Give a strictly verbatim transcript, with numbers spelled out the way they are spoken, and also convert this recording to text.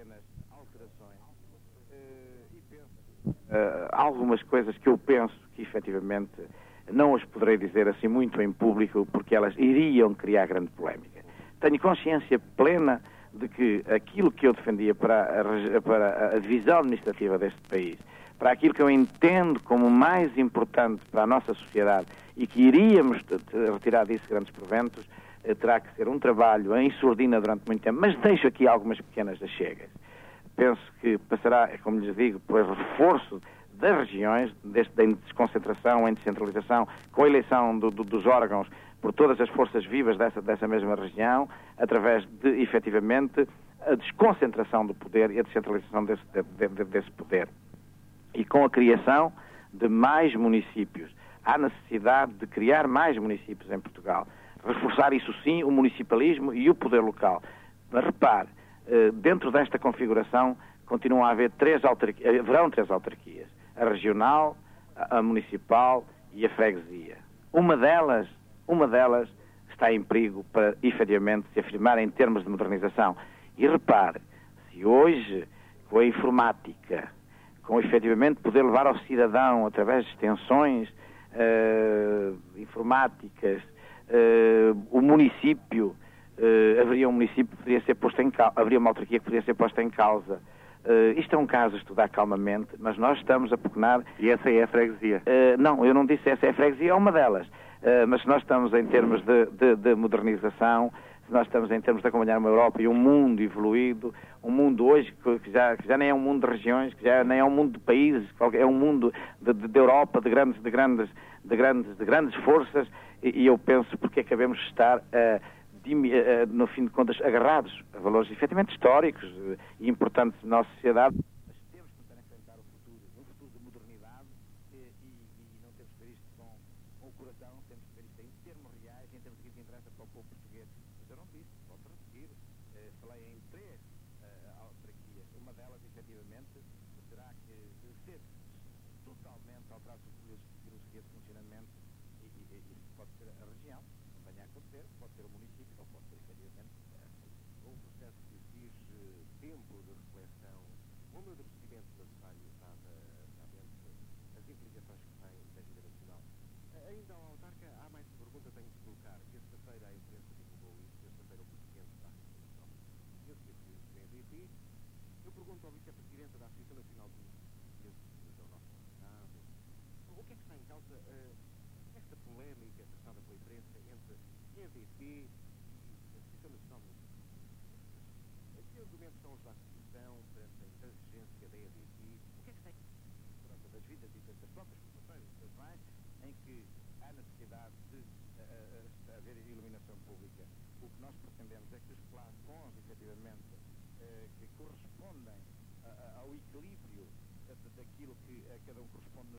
pequenas alterações uh, e penso uh, algumas coisas que eu penso que efetivamente não as poderei dizer assim muito em público porque elas iriam criar grande polémica. Tenho consciência plena de que aquilo que eu defendia para a, para a divisão administrativa deste país, para aquilo que eu entendo como mais importante para a nossa sociedade e que iríamos retirar disso grandes proventos, terá que ser um trabalho em surdina durante muito tempo, mas deixo aqui algumas pequenas achegas. Penso que passará, como lhes digo, por reforço das regiões, deste, da desconcentração em descentralização, com a eleição do, do, dos órgãos por todas as forças vivas dessa, dessa mesma região, através de, efetivamente, a desconcentração do poder e a descentralização desse, de, de, desse poder. E com a criação de mais municípios. Há necessidade de criar mais municípios em Portugal. Reforçar, isso sim, o municipalismo e o poder local. Mas repare, dentro desta configuração continuam a haver três autarquias, haverão três autarquias. A regional, a municipal e a freguesia. Uma delas, uma delas está em perigo para, efetivamente, se afirmar em termos de modernização. E repare, se hoje, com a informática, com efetivamente poder levar ao cidadão, através de extensões uh, informáticas, uh, o município, uh, haveria um município que poderia ser posto em causa, haveria uma autarquia que poderia ser posta em causa. Uh, isto é um caso a estudar calmamente, mas nós estamos a pugnar... E essa é a freguesia? Uh, não, eu não disse essa é a freguesia, é uma delas. Uh, mas se nós estamos em termos de, de, de modernização, se nós estamos em termos de acompanhar uma Europa e um mundo evoluído, um mundo hoje que já, que já nem é um mundo de regiões, que já nem é um mundo de países, é um mundo de, de, de Europa, de grandes, de grandes, de grandes, de grandes forças, e, e eu penso porque acabemos de estar... Uh, no fim de contas, agarrados a valores efetivamente históricos e importantes da nossa sociedade. Mas temos que tentar enfrentar o futuro, um futuro de modernidade e, e, e não temos que ver isto com, com o coração, temos que ver isto em termos reais e em termos que interessa para o povo português. Mas eu não disse, posso repetir, eh, falei em três uh, autarquias. Uma delas, efetivamente, terá que ser totalmente alterado por filosofia de funcionamento e, e, e isso pode ser a região, venha a acontecer, pode ser o município, ou pode ser efetivamente um processo que exige tempo de reflexão, o amadurecimento necessário, dada realmente as implicações que tem na vida nacional. Ainda ao autarca, há mais uma pergunta que tenho de colocar. Terça-feira a imprensa divulgou isso, terça-feira o Presidente da Associação de Portugueses do E D P. Eu pergunto ao Vice-Presidente da Associação Nacional dos Portugueses da nossa cidade, o que é que está em causa uh, esta polémica tratada pela imprensa entre E D P e a Associação Nacional dos Portugueses? Que argumentos são os da Associação perante a intransigência da E D P? O que é que tem das vidas e das próprias populações nacionais em que há necessidade de uh, uh, haver iluminação pública? O que nós pretendemos é que os plafons, efetivamente, uh, que correspondem uh, ao equilíbrio daquilo que a cada um corresponde